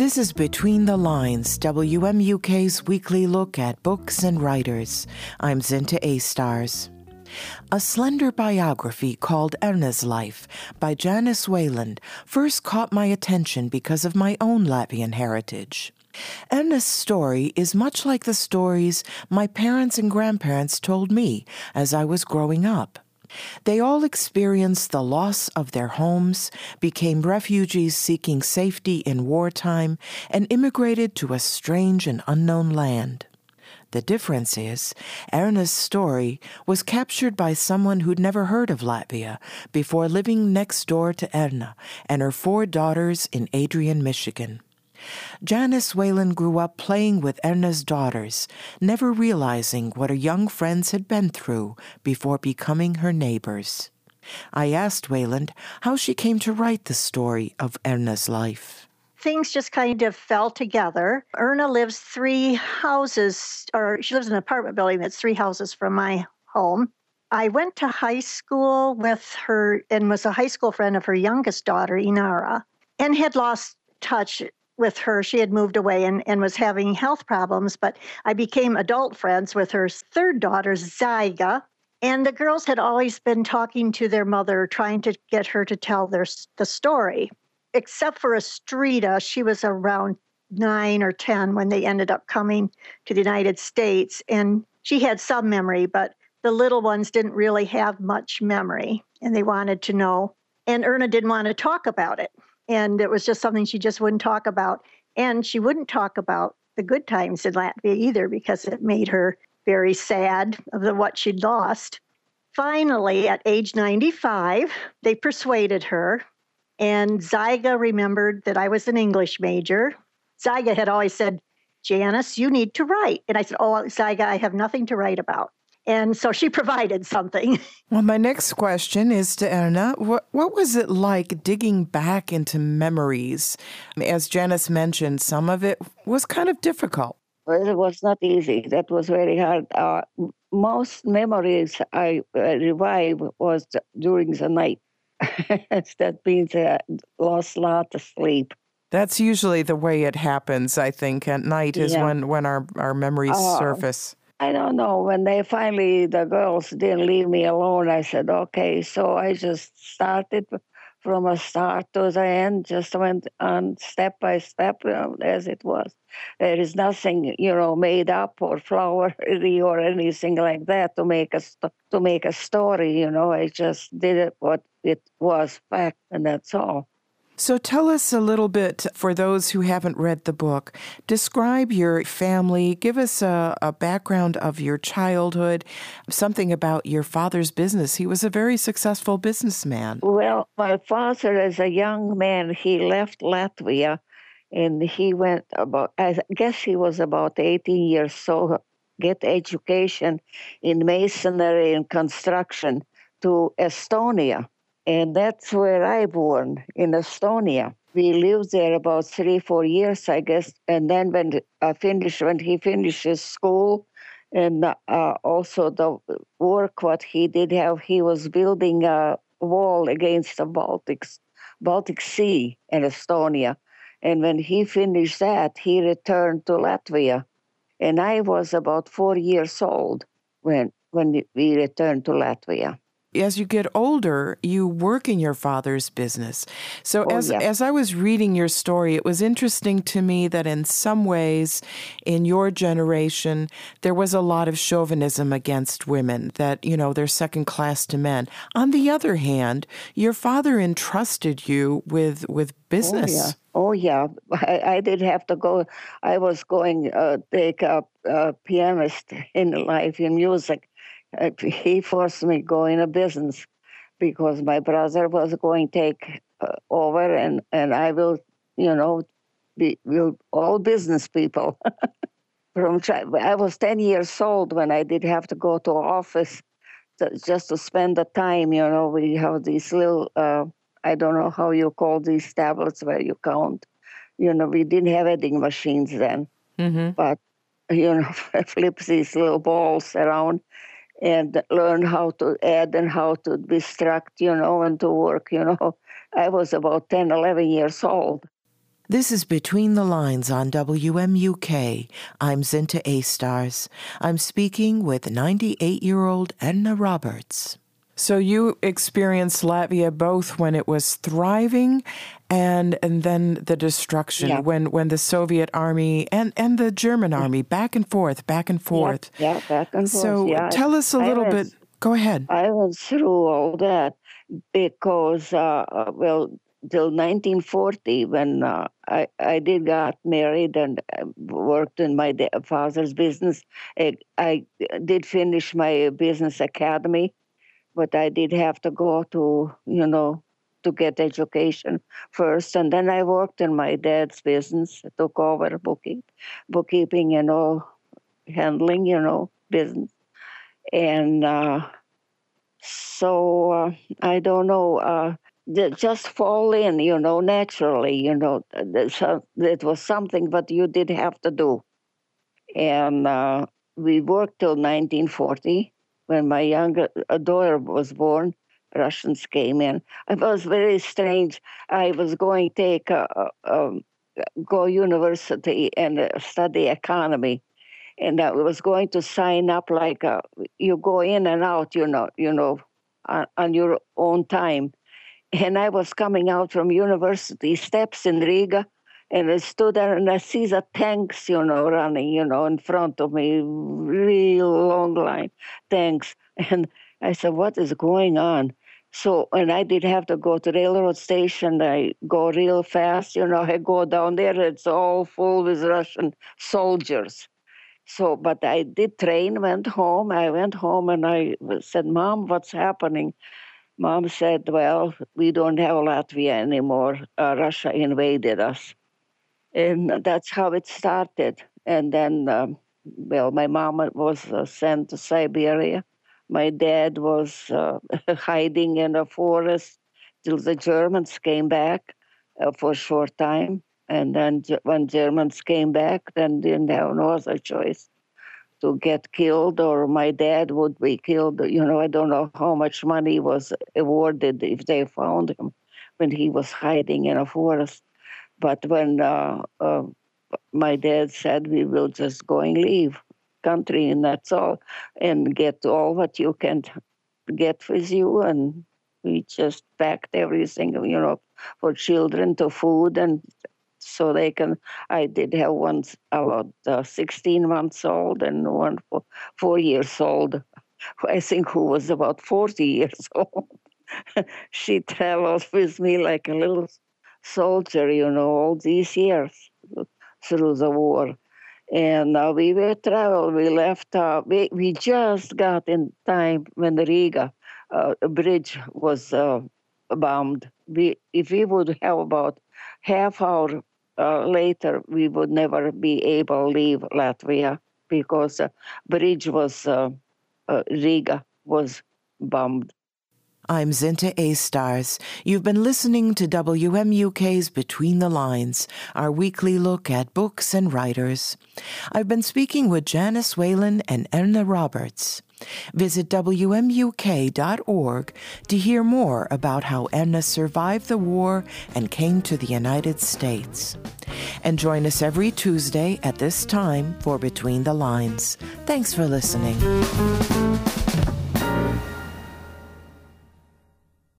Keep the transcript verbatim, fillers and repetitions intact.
This is Between the Lines, W M U K's weekly look at books and writers. I'm Zinta A-Stars. A slender biography called Erna's Life by Janice Wayland first caught my attention because of my own Latvian heritage. Erna's story is much like the stories my parents and grandparents told me as I was growing up. They all experienced the loss of their homes, became refugees seeking safety in wartime, and immigrated to a strange and unknown land. The difference is, Erna's story was captured by someone who'd never heard of Latvia before living next door to Erna and her four daughters in Adrian, Michigan. Janice Wayland grew up playing with Erna's daughters, never realizing what her young friends had been through before becoming her neighbors. I asked Wayland how she came to write the story of Erna's life. Things just kind of fell together. Erna lives three houses, or she lives in an apartment building that's three houses from my home. I went to high school with her and was a high school friend of her youngest daughter, Inara, and had lost touch with her. She had moved away and, and was having health problems, but I became adult friends with her third daughter, Zyga, and the girls had always been talking to their mother, trying to get her to tell their the story. Except for Estrida, she was around nine or ten when they ended up coming to the United States, and she had some memory, but the little ones didn't really have much memory, and they wanted to know. And Erna didn't want to talk about it. And it was just something she just wouldn't talk about. And she wouldn't talk about the good times in Latvia either because it made her very sad of the, what she'd lost. Finally, at age ninety-five, they persuaded her. And Zyga remembered that I was an English major. Zyga had always said, Janice, you need to write. And I said, oh, Zyga, I have nothing to write about. And so she provided something. Well, my next question is to Erna. What, what was it like digging back into memories? As Janice mentioned, some of it was kind of difficult. Well, it was not easy. That was very hard. Uh, most memories I uh, revive was during the night. That means I lost a lot of sleep. That's usually the way it happens, I think, at night is yeah. when, when our, our memories uh, surface. I don't know. When they finally, the girls didn't leave me alone, I said, okay. So I just started from a start to the end, just went on step by step, you know, as it was. There is nothing, you know, made up or flowery or anything like that to make a, to make a story, you know. I just did it what it was back, and that's all. So tell us a little bit, for those who haven't read the book, describe your family, give us a, a background of your childhood, something about your father's business. He was a very successful businessman. Well, my father, as a young man, he left Latvia, and he went about, I guess he was about eighteen years old, get education in masonry and construction to Estonia. And that's where I born, in Estonia. We lived there about three, four years, I guess. And then when I finished, when he finished his school, and uh, also the work what he did have, he was building a wall against the Baltics, Baltic Sea in Estonia. And when he finished that, he returned to Latvia. And I was about four years old when when we returned to Latvia. As you get older, you work in your father's business. So oh, as yeah. as I was reading your story, it was interesting to me that in some ways, in your generation, there was a lot of chauvinism against women, that, you know, they're second class to men. On the other hand, your father entrusted you with, with business. Oh, yeah. Oh, yeah. I, I did have to go. I was going to uh, take up a pianist in life, in music. He forced me to go in a business because my brother was going to take uh, over, and, and I will, you know, be will all business people. From I was ten years old when I did have to go to office to, just to spend the time. You know, we have these little, uh, I don't know how you call these tablets where you count. You know, we didn't have adding machines then, mm-hmm. but, you know, flip these little balls around and learn how to add and how to distract, you know, and to work, you know. I was about ten, eleven years old. This is Between the Lines on W M U K. I'm Zinta A-Stars. I'm speaking with ninety-eight-year-old Edna Roberts. So you experienced Latvia both when it was thriving and and then the destruction, yeah. when, when the Soviet army and, and the German army, back and forth, back and forth. Yeah, yeah back and forth. So yeah. tell us a little went, bit. Go ahead. I went through all that because, uh, well, till nineteen forty, when uh, I, I did got married and worked in my father's business, I, I did finish my business academy, but I did have to go to, you know, to get education first. And then I worked in my dad's business, took over bookkeeping, bookkeeping and all handling, you know, business. And uh, so uh, I don't know, uh, just fall in, you know, naturally, you know. It was something that you did have to do. And uh, we worked till nineteen forty. When my younger daughter was born, Russians came in. It was very strange. I was going to take a, a, a go university and study economy. And I was going to sign up like a, you go in and out, you know, you know, on, on your own time. And I was coming out from university steps in Riga, and I stood there and I see the tanks, you know, running, you know, in front of me, real long line tanks. And I said, what is going on? So, and I did have to go to the railroad station. I go real fast, you know, I go down there, it's all full with Russian soldiers. So, but I did train, went home. I went home and I said, Mom, what's happening? Mom said, well, we don't have Latvia anymore. Uh, Russia invaded us. And that's how it started. And then, um, well, my mom was uh, sent to Siberia. My dad was uh, hiding in a forest till the Germans came back uh, for a short time. And then when Germans came back, then didn't have no other choice to get killed, or my dad would be killed. You know, I don't know how much money was awarded if they found him when he was hiding in a forest. But when uh, uh, my dad said, we will just go and leave country and that's all, and get all what you can get with you. And we just packed everything, you know, for children to food, and so they can, I did have one about uh, sixteen months old and one four, four years old, I think, who was about forty years old. She traveled with me like a little soldier, you know, all these years through the war. And uh, we were travel. We left. Uh, we we just got in time when the Riga uh, bridge was uh, bombed. We if we would have about half hour uh, later, we would never be able to leave Latvia because the bridge was uh, uh, Riga was bombed. I'm Zinta A-Stars. You've been listening to W M U K's Between the Lines, our weekly look at books and writers. I've been speaking with Janice Whalen and Edna Roberts. Visit W M U K dot org to hear more about how Edna survived the war and came to the United States. And join us every Tuesday at this time for Between the Lines. Thanks for listening.